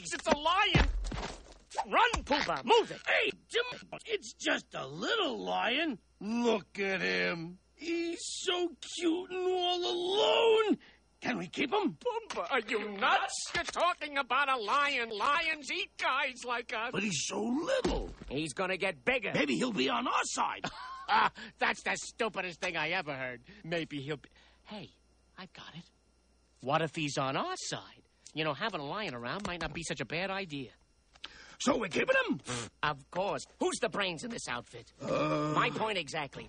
smokes, it's a lion! Run, Pumbaa, move it! Hey, Jim, it's just a little lion. Look at him. He's so cute and all alone. Can we keep him? Pumbaa, are you nuts? You're talking about a lion. Lions eat guys like us. But he's so little. He's gonna get bigger. Maybe he'll be on our side. That's the stupidest thing I ever heard. Maybe he'll be... Hey, I've got it. What if he's on our side? You know, having a lion around might not be such a bad idea. So we're keeping him? Of course. Who's the brains in this outfit? My point exactly.